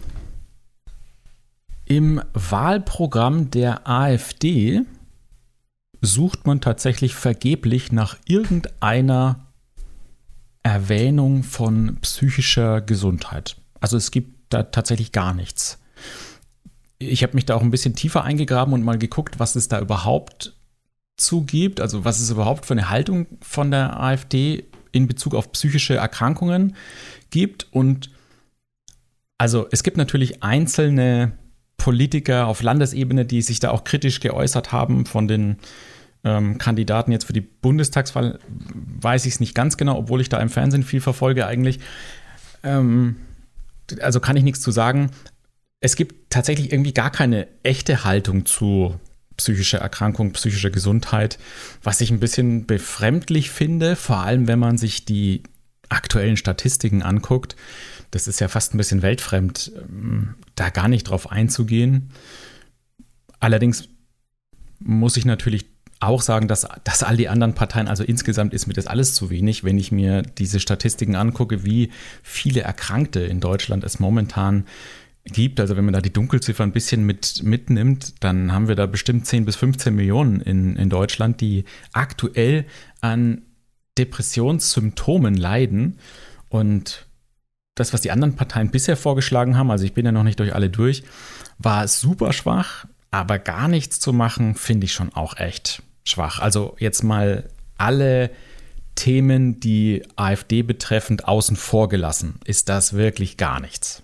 Im Wahlprogramm der AfD sucht man tatsächlich vergeblich nach irgendeiner Erwähnung von psychischer Gesundheit. Also es gibt da tatsächlich gar nichts. Ich habe mich da auch ein bisschen tiefer eingegraben und mal geguckt, was es da überhaupt zugibt, also was es überhaupt für eine Haltung von der AfD in Bezug auf psychische Erkrankungen gibt. Und also es gibt natürlich einzelne Politiker auf Landesebene, die sich da auch kritisch geäußert haben. Von den ähm, Kandidaten jetzt für die Bundestagswahl weiß ich es nicht ganz genau, obwohl ich da im Fernsehen viel verfolge eigentlich. Ähm, Also kann ich nichts zu sagen. Es gibt tatsächlich irgendwie gar keine echte Haltung zu psychischer Erkrankung, psychischer Gesundheit, was ich ein bisschen befremdlich finde, vor allem wenn man sich die aktuellen Statistiken anguckt, das ist ja fast ein bisschen weltfremd, da gar nicht drauf einzugehen. Allerdings muss ich natürlich auch sagen, dass, dass all die anderen Parteien, also insgesamt ist mir das alles zu wenig, wenn ich mir diese Statistiken angucke, wie viele Erkrankte in Deutschland es momentan gibt. Also wenn man da die Dunkelziffer ein bisschen mit mitnimmt, dann haben wir da bestimmt zehn bis fünfzehn Millionen in, in Deutschland, die aktuell an Depressionssymptomen leiden. Und das, was die anderen Parteien bisher vorgeschlagen haben, also ich bin ja noch nicht durch alle durch, war super schwach. Aber gar nichts zu machen, finde ich schon auch echt schwach. Also jetzt mal alle Themen, die AfD betreffend, außen vor gelassen. Ist das wirklich gar nichts?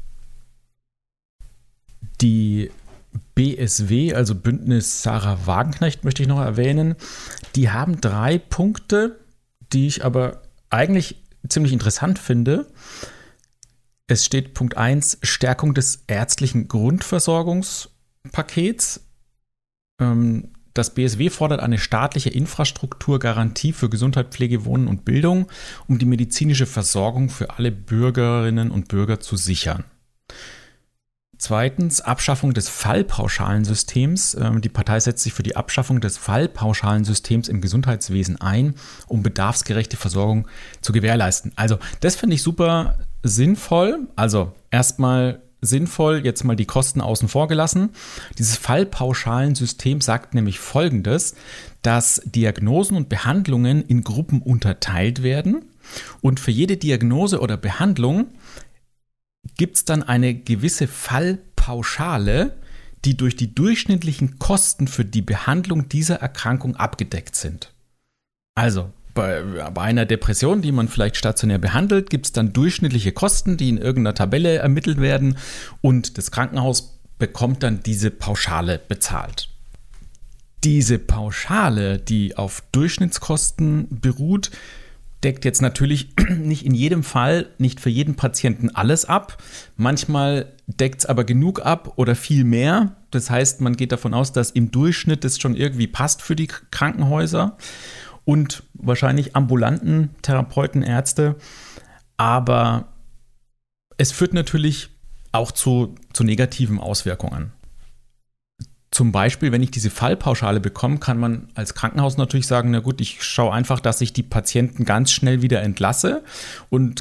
Die B S W, also Bündnis Sarah Wagenknecht, möchte ich noch erwähnen. Die haben drei Punkte, die ich aber eigentlich ziemlich interessant finde. Es steht Punkt eins, Stärkung des ärztlichen Grundversorgungs Pakets. Das B S W fordert eine staatliche Infrastrukturgarantie für Gesundheit, Pflege, Wohnen und Bildung, um die medizinische Versorgung für alle Bürgerinnen und Bürger zu sichern. Zweitens, Abschaffung des Fallpauschalensystems. Die Partei setzt sich für die Abschaffung des Fallpauschalensystems im Gesundheitswesen ein, um bedarfsgerechte Versorgung zu gewährleisten. Also das finde ich super sinnvoll. Also erstmal sinnvoll, jetzt mal die Kosten außen vor gelassen. Dieses Fallpauschalensystem sagt nämlich Folgendes, dass Diagnosen und Behandlungen in Gruppen unterteilt werden und für jede Diagnose oder Behandlung gibt es dann eine gewisse Fallpauschale, die durch die durchschnittlichen Kosten für die Behandlung dieser Erkrankung abgedeckt sind. Also Bei, bei einer Depression, die man vielleicht stationär behandelt, gibt es dann durchschnittliche Kosten, die in irgendeiner Tabelle ermittelt werden und das Krankenhaus bekommt dann diese Pauschale bezahlt. Diese Pauschale, die auf Durchschnittskosten beruht, deckt jetzt natürlich nicht in jedem Fall, nicht für jeden Patienten alles ab. Manchmal deckt es aber genug ab oder viel mehr. Das heißt, man geht davon aus, dass im Durchschnitt das schon irgendwie passt für die Krankenhäuser. Und wahrscheinlich ambulanten Therapeuten, Ärzte. Aber es führt natürlich auch zu, zu negativen Auswirkungen. Zum Beispiel, wenn ich diese Fallpauschale bekomme, kann man als Krankenhaus natürlich sagen, na gut, ich schaue einfach, dass ich die Patienten ganz schnell wieder entlasse und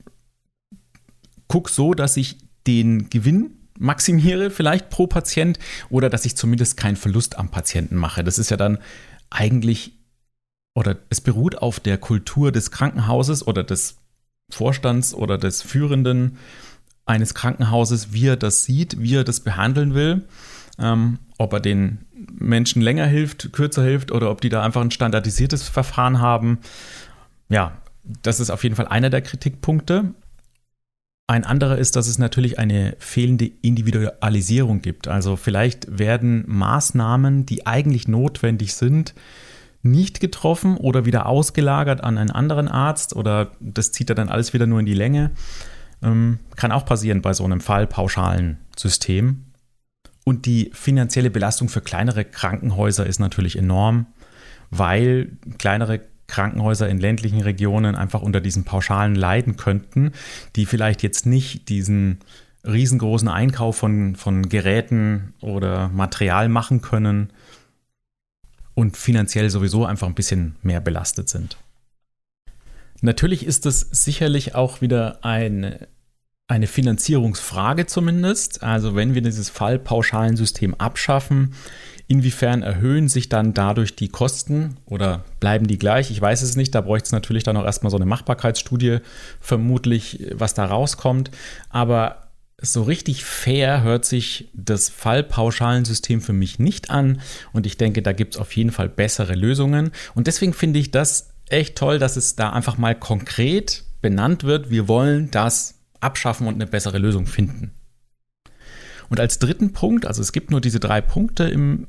gucke so, dass ich den Gewinn maximiere, vielleicht pro Patient, oder dass ich zumindest keinen Verlust am Patienten mache. Das ist ja dann eigentlich oder es beruht auf der Kultur des Krankenhauses oder des Vorstands oder des Führenden eines Krankenhauses, wie er das sieht, wie er das behandeln will, ähm, ob er den Menschen länger hilft, kürzer hilft oder ob die da einfach ein standardisiertes Verfahren haben. Ja, das ist auf jeden Fall einer der Kritikpunkte. Ein anderer ist, dass es natürlich eine fehlende Individualisierung gibt. Also vielleicht werden Maßnahmen, die eigentlich notwendig sind, nicht getroffen oder wieder ausgelagert an einen anderen Arzt oder das zieht er dann alles wieder nur in die Länge. Ähm, kann auch passieren bei so einem Fallpauschalensystem. Und die finanzielle Belastung für kleinere Krankenhäuser ist natürlich enorm, weil kleinere Krankenhäuser in ländlichen Regionen einfach unter diesen Pauschalen leiden könnten, die vielleicht jetzt nicht diesen riesengroßen Einkauf von, von Geräten oder Material machen können und finanziell sowieso einfach ein bisschen mehr belastet sind. Natürlich ist es sicherlich auch wieder eine, eine Finanzierungsfrage zumindest. Also wenn wir dieses Fallpauschalensystem abschaffen, inwiefern erhöhen sich dann dadurch die Kosten oder bleiben die gleich? Ich weiß es nicht, da bräuchte es natürlich dann auch erstmal so eine Machbarkeitsstudie, vermutlich, was da rauskommt. Aber so richtig fair hört sich das Fallpauschalensystem für mich nicht an und ich denke, da gibt es auf jeden Fall bessere Lösungen und deswegen finde ich das echt toll, dass es da einfach mal konkret benannt wird, wir wollen das abschaffen und eine bessere Lösung finden. Und als dritten Punkt, also es gibt nur diese drei Punkte im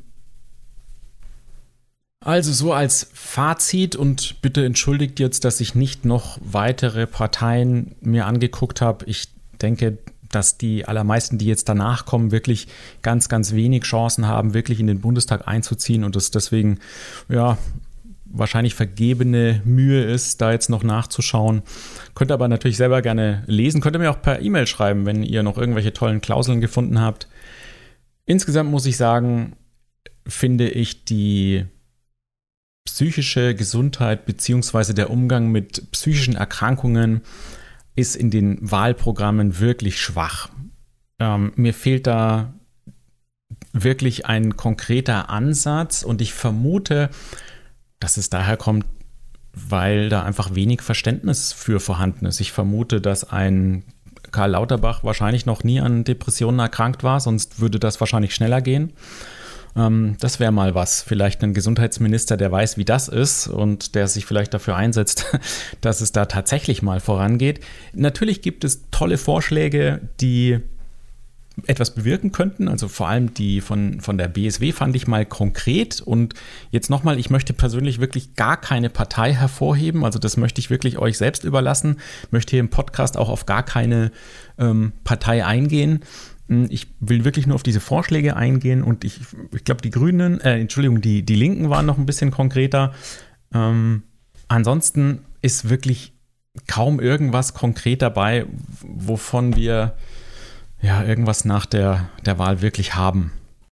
Also so als Fazit und bitte entschuldigt jetzt, dass ich nicht noch weitere Parteien mir angeguckt habe. Ich denke, dass die allermeisten, die jetzt danach kommen, wirklich ganz, ganz wenig Chancen haben, wirklich in den Bundestag einzuziehen und es deswegen ja wahrscheinlich vergebene Mühe ist, da jetzt noch nachzuschauen. Könnt ihr aber natürlich selber gerne lesen. Könnt ihr mir auch per E-Mail schreiben, wenn ihr noch irgendwelche tollen Klauseln gefunden habt. Insgesamt muss ich sagen, finde ich die psychische Gesundheit bzw. der Umgang mit psychischen Erkrankungen ist in den Wahlprogrammen wirklich schwach. Ähm, mir fehlt da wirklich ein konkreter Ansatz und ich vermute, dass es daher kommt, weil da einfach wenig Verständnis für vorhanden ist. Ich vermute, dass ein Karl Lauterbach wahrscheinlich noch nie an Depressionen erkrankt war, sonst würde das wahrscheinlich schneller gehen. Ähm, das wäre mal was. Vielleicht ein Gesundheitsminister, der weiß, wie das ist und der sich vielleicht dafür einsetzt, dass es da tatsächlich mal vorangeht. Natürlich gibt es tolle Vorschläge, die etwas bewirken könnten. Also vor allem die von, von der B S W fand ich mal konkret. Und jetzt nochmal, ich möchte persönlich wirklich gar keine Partei hervorheben. Also das möchte ich wirklich euch selbst überlassen. Ich möchte hier im Podcast auch auf gar keine ähm, Partei eingehen. Ich will wirklich nur auf diese Vorschläge eingehen. Und ich, ich glaube, die Grünen, äh, Entschuldigung, die, die Linken waren noch ein bisschen konkreter. Ähm, ansonsten ist wirklich kaum irgendwas konkret dabei, wovon wir ja, irgendwas nach der, der Wahl wirklich haben.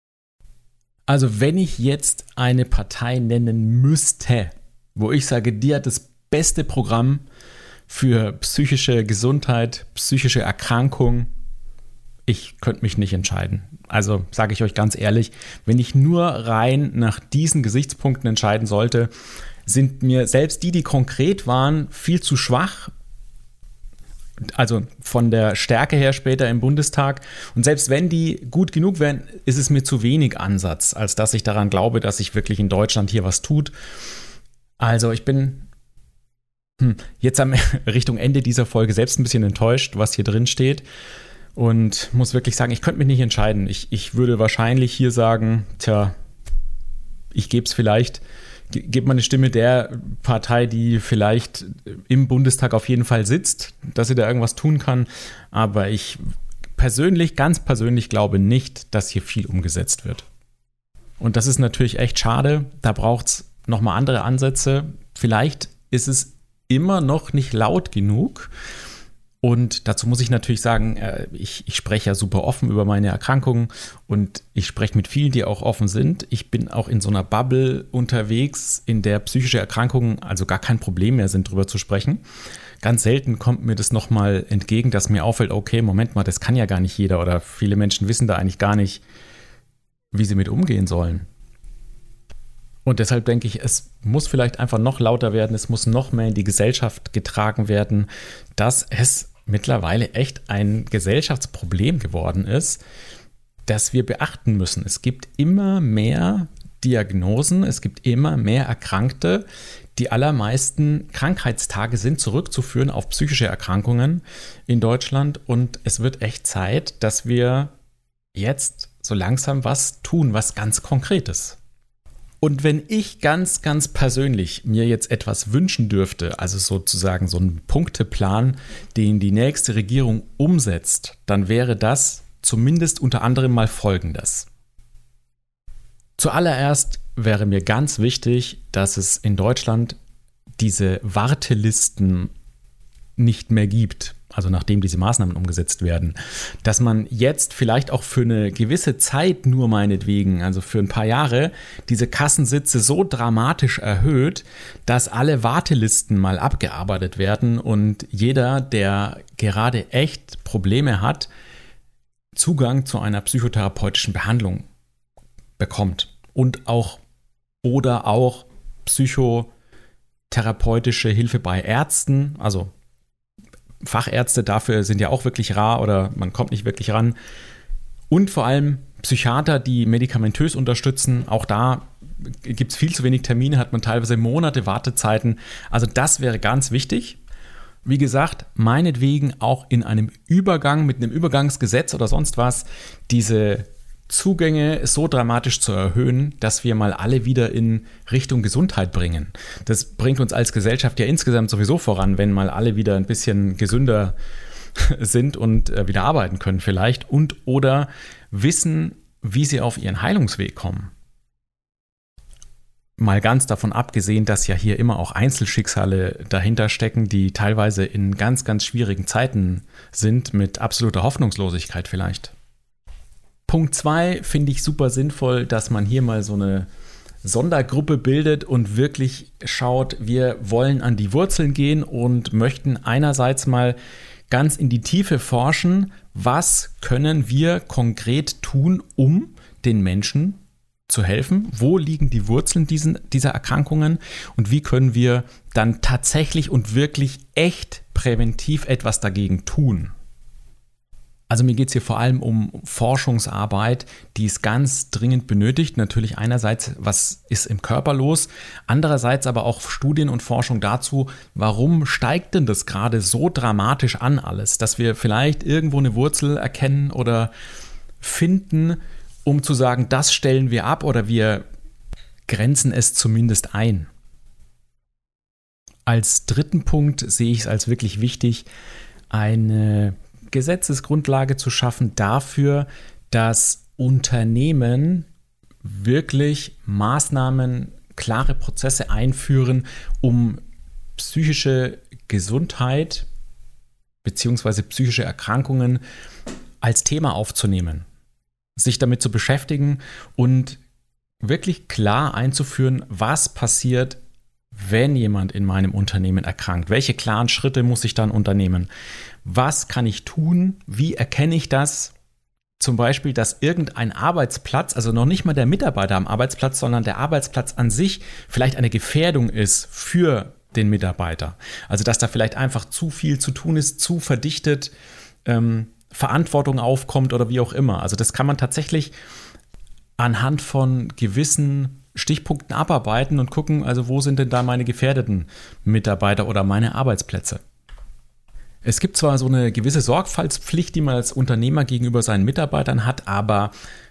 Also wenn ich jetzt eine Partei nennen müsste, wo ich sage, die hat das beste Programm für psychische Gesundheit, psychische Erkrankung, ich könnte mich nicht entscheiden. Also sage ich euch ganz ehrlich, wenn ich nur rein nach diesen Gesichtspunkten entscheiden sollte, sind mir selbst die, die konkret waren, viel zu schwach. Also von der Stärke her später im Bundestag. Und selbst wenn die gut genug wären, ist es mir zu wenig Ansatz, als dass ich daran glaube, dass sich wirklich in Deutschland hier was tut. Also ich bin hm, jetzt am Richtung Ende dieser Folge selbst ein bisschen enttäuscht, was hier drin steht. Und muss wirklich sagen, ich könnte mich nicht entscheiden. Ich, ich würde wahrscheinlich hier sagen, tja, ich gebe es vielleicht, gebe mal eine Stimme der Partei, die vielleicht im Bundestag auf jeden Fall sitzt, dass sie da irgendwas tun kann. Aber ich persönlich, ganz persönlich glaube nicht, dass hier viel umgesetzt wird. Und das ist natürlich echt schade. Da braucht es nochmal andere Ansätze. Vielleicht ist es immer noch nicht laut genug. Und dazu muss ich natürlich sagen, ich, ich spreche ja super offen über meine Erkrankungen und ich spreche mit vielen, die auch offen sind. Ich bin auch in so einer Bubble unterwegs, in der psychische Erkrankungen also gar kein Problem mehr sind, drüber zu sprechen. Ganz selten kommt mir das nochmal entgegen, dass mir auffällt, okay, Moment mal, das kann ja gar nicht jeder oder viele Menschen wissen da eigentlich gar nicht, wie sie mit umgehen sollen. Und deshalb denke ich, es muss vielleicht einfach noch lauter werden, es muss noch mehr in die Gesellschaft getragen werden, dass es mittlerweile echt ein Gesellschaftsproblem geworden ist, das wir beachten müssen. Es gibt immer mehr Diagnosen, es gibt immer mehr Erkrankte. Die allermeisten Krankheitstage sind zurückzuführen auf psychische Erkrankungen in Deutschland und es wird echt Zeit, dass wir jetzt so langsam was tun, was ganz Konkretes. Und wenn ich ganz, ganz persönlich mir jetzt etwas wünschen dürfte, also sozusagen so einen Punkteplan, den die nächste Regierung umsetzt, dann wäre das zumindest unter anderem mal Folgendes. Zuallererst wäre mir ganz wichtig, dass es in Deutschland diese Wartelisten nicht mehr gibt, also nachdem diese Maßnahmen umgesetzt werden, dass man jetzt vielleicht auch für eine gewisse Zeit nur meinetwegen, also für ein paar Jahre, diese Kassensitze so dramatisch erhöht, dass alle Wartelisten mal abgearbeitet werden und jeder, der gerade echt Probleme hat, Zugang zu einer psychotherapeutischen Behandlung bekommt und auch oder auch psychotherapeutische Hilfe bei Ärzten, also Fachärzte dafür sind ja auch wirklich rar oder man kommt nicht wirklich ran. Und vor allem Psychiater, die medikamentös unterstützen. Auch da gibt es viel zu wenig Termine, hat man teilweise Monate Wartezeiten. Also das wäre ganz wichtig. Wie gesagt, meinetwegen auch in einem Übergang, mit einem Übergangsgesetz oder sonst was, diese Zugänge so dramatisch zu erhöhen, dass wir mal alle wieder in Richtung Gesundheit bringen. Das bringt uns als Gesellschaft ja insgesamt sowieso voran, wenn mal alle wieder ein bisschen gesünder sind und wieder arbeiten können vielleicht und oder wissen, wie sie auf ihren Heilungsweg kommen. Mal ganz davon abgesehen, dass ja hier immer auch Einzelschicksale dahinter stecken, die teilweise in ganz, ganz schwierigen Zeiten sind, mit absoluter Hoffnungslosigkeit vielleicht. Punkt zwei finde ich super sinnvoll, dass man hier mal so eine Sondergruppe bildet und wirklich schaut, wir wollen an die Wurzeln gehen und möchten einerseits mal ganz in die Tiefe forschen, was können wir konkret tun, um den Menschen zu helfen, wo liegen die Wurzeln diesen, dieser Erkrankungen und wie können wir dann tatsächlich und wirklich echt präventiv etwas dagegen tun. Also mir geht es hier vor allem um Forschungsarbeit, die es ganz dringend benötigt. Natürlich einerseits, was ist im Körper los, andererseits aber auch Studien und Forschung dazu, warum steigt denn das gerade so dramatisch an alles, dass wir vielleicht irgendwo eine Wurzel erkennen oder finden, um zu sagen, das stellen wir ab oder wir grenzen es zumindest ein. Als dritten Punkt sehe ich es als wirklich wichtig, eine Gesetzesgrundlage zu schaffen dafür, dass Unternehmen wirklich Maßnahmen, klare Prozesse einführen, um psychische Gesundheit bzw. psychische Erkrankungen als Thema aufzunehmen, sich damit zu beschäftigen und wirklich klar einzuführen, was passiert, wenn jemand in meinem Unternehmen erkrankt. Welche klaren Schritte muss ich dann unternehmen? Was kann ich tun? Wie erkenne ich das? Zum Beispiel, dass irgendein Arbeitsplatz, also noch nicht mal der Mitarbeiter am Arbeitsplatz, sondern der Arbeitsplatz an sich vielleicht eine Gefährdung ist für den Mitarbeiter. Also dass da vielleicht einfach zu viel zu tun ist, zu verdichtet, ähm, Verantwortung aufkommt oder wie auch immer. Also das kann man tatsächlich anhand von gewissen Stichpunkten abarbeiten und gucken, also wo sind denn da meine gefährdeten Mitarbeiter oder meine Arbeitsplätze. Es gibt zwar so eine gewisse Sorgfaltspflicht, die man als Unternehmer gegenüber seinen Mitarbeitern hat, aber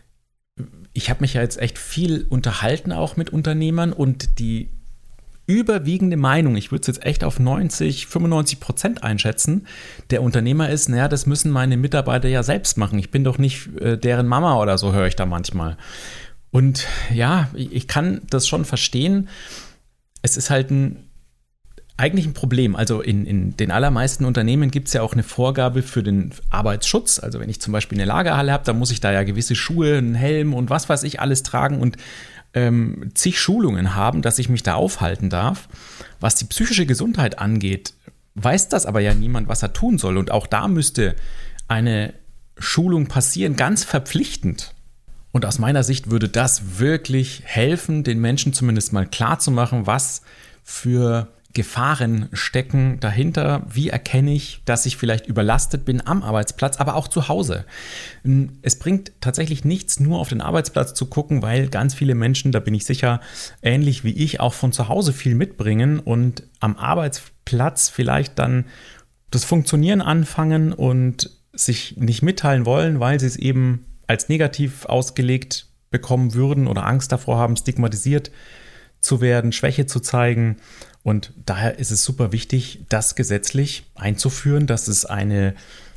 ich habe mich ja jetzt echt viel unterhalten auch mit Unternehmern und die überwiegende Meinung, ich würde es jetzt echt auf neunzig, fünfundneunzig Prozent einschätzen, der Unternehmer ist, naja, das müssen meine Mitarbeiter ja selbst machen. Ich bin doch nicht äh, deren Mama oder so, höre ich da manchmal. Und ja, ich kann das schon verstehen. Es ist halt ein, eigentlich ein Problem. Also in, in den allermeisten Unternehmen gibt es ja auch eine Vorgabe für den Arbeitsschutz. Also wenn ich zum Beispiel eine Lagerhalle habe, dann muss ich da ja gewisse Schuhe, einen Helm und was weiß ich alles tragen und ähm, zig Schulungen haben, dass ich mich da aufhalten darf. Was die psychische Gesundheit angeht, weiß das aber ja niemand, was er tun soll. Und auch da müsste eine Schulung passieren, ganz verpflichtend. Und aus meiner Sicht würde das wirklich helfen, den Menschen zumindest mal klar zu machen, was für Gefahren stecken dahinter. Wie erkenne ich, dass ich vielleicht überlastet bin am Arbeitsplatz, aber auch zu Hause? Es bringt tatsächlich nichts, nur auf den Arbeitsplatz zu gucken, weil ganz viele Menschen, da bin ich sicher, ähnlich wie ich, auch von zu Hause viel mitbringen und am Arbeitsplatz vielleicht dann das Funktionieren anfangen und sich nicht mitteilen wollen, weil sie es eben als negativ ausgelegt bekommen würden oder Angst davor haben, stigmatisiert zu werden, Schwäche zu zeigen. Und daher ist es super wichtig, das gesetzlich einzuführen, dass es eine,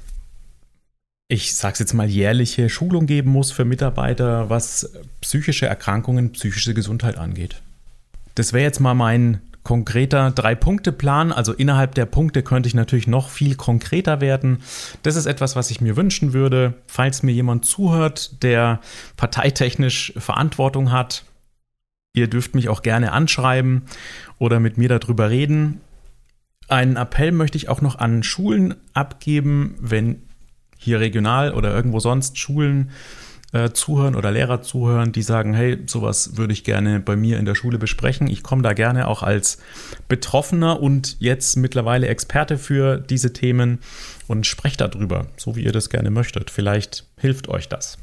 ich sage es jetzt mal, jährliche Schulung geben muss für Mitarbeiter, was psychische Erkrankungen, psychische Gesundheit angeht. Das wäre jetzt mal mein konkreter Drei-Punkte-Plan. Also innerhalb der Punkte könnte ich natürlich noch viel konkreter werden. Das ist etwas, was ich mir wünschen würde, falls mir jemand zuhört, der parteitechnisch Verantwortung hat. Ihr dürft mich auch gerne anschreiben oder mit mir darüber reden. Einen Appell möchte ich auch noch an Schulen abgeben, wenn hier regional oder irgendwo sonst Schulen äh, zuhören oder Lehrer zuhören, die sagen, hey, sowas würde ich gerne bei mir in der Schule besprechen. Ich komme da gerne auch als Betroffener und jetzt mittlerweile Experte für diese Themen und spreche darüber, so wie ihr das gerne möchtet. Vielleicht hilft euch das.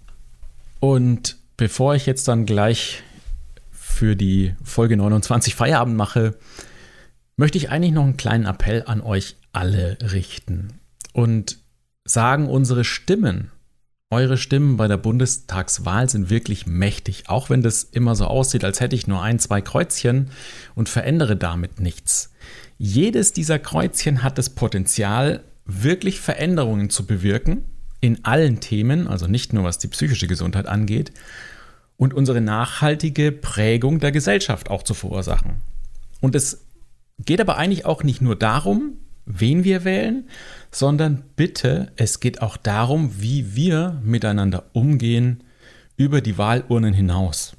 Und bevor ich jetzt dann gleich für die Folge neunundzwanzig Feierabend mache, möchte ich eigentlich noch einen kleinen Appell an euch alle richten und sagen, unsere Stimmen, eure Stimmen bei der Bundestagswahl sind wirklich mächtig, auch wenn das immer so aussieht, als hätte ich nur ein, zwei Kreuzchen und verändere damit nichts. Jedes dieser Kreuzchen hat das Potenzial, wirklich Veränderungen zu bewirken in allen Themen, also nicht nur was die psychische Gesundheit angeht. und unsere nachhaltige Prägung der Gesellschaft auch zu verursachen. Und es geht aber eigentlich auch nicht nur darum, wen wir wählen, sondern bitte, es geht auch darum, wie wir miteinander umgehen über die Wahlurnen hinaus.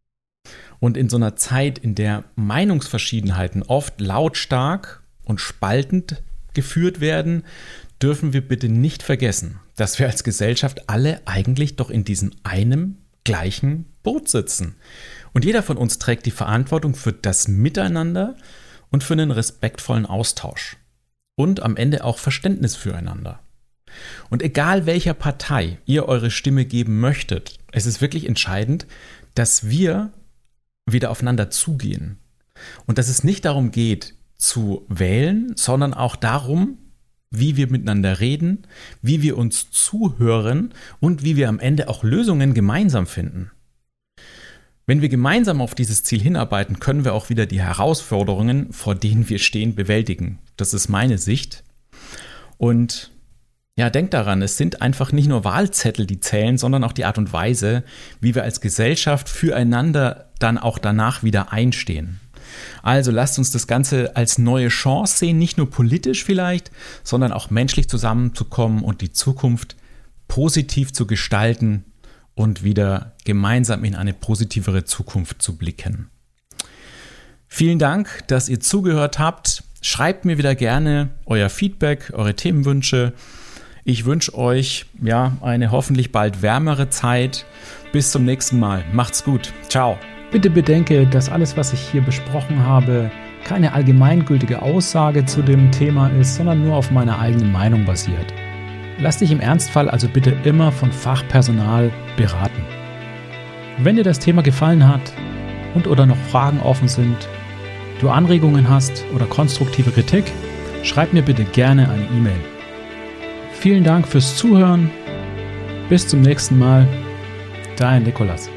Und in so einer Zeit, in der Meinungsverschiedenheiten oft lautstark und spaltend geführt werden, dürfen wir bitte nicht vergessen, dass wir als Gesellschaft alle eigentlich doch in diesem einem gleichen Boot sitzen. Und jeder von uns trägt die Verantwortung für das Miteinander und für einen respektvollen Austausch. Und am Ende auch Verständnis füreinander. Und egal welcher Partei ihr eure Stimme geben möchtet, es ist wirklich entscheidend, dass wir wieder aufeinander zugehen. Und dass es nicht darum geht, zu wählen, sondern auch darum, wie wir miteinander reden, wie wir uns zuhören und wie wir am Ende auch Lösungen gemeinsam finden. Wenn wir gemeinsam auf dieses Ziel hinarbeiten, können wir auch wieder die Herausforderungen, vor denen wir stehen, bewältigen. Das ist meine Sicht. Und ja, denkt daran, es sind einfach nicht nur Wahlzettel, die zählen, sondern auch die Art und Weise, wie wir als Gesellschaft füreinander dann auch danach wieder einstehen. Also lasst uns das Ganze als neue Chance sehen, nicht nur politisch vielleicht, sondern auch menschlich zusammenzukommen und die Zukunft positiv zu gestalten und wieder gemeinsam in eine positivere Zukunft zu blicken. Vielen Dank, dass ihr zugehört habt. Schreibt mir wieder gerne euer Feedback, eure Themenwünsche. Ich wünsche euch ja eine hoffentlich bald wärmere Zeit. Bis zum nächsten Mal. Macht's gut. Ciao. Bitte bedenke, dass alles, was ich hier besprochen habe, keine allgemeingültige Aussage zu dem Thema ist, sondern nur auf meiner eigenen Meinung basiert. Lass dich im Ernstfall also bitte immer von Fachpersonal beraten. Wenn dir das Thema gefallen hat und oder noch Fragen offen sind, du Anregungen hast oder konstruktive Kritik, schreib mir bitte gerne eine E-Mail. Vielen Dank fürs Zuhören. Bis zum nächsten Mal. Dein Nikolas.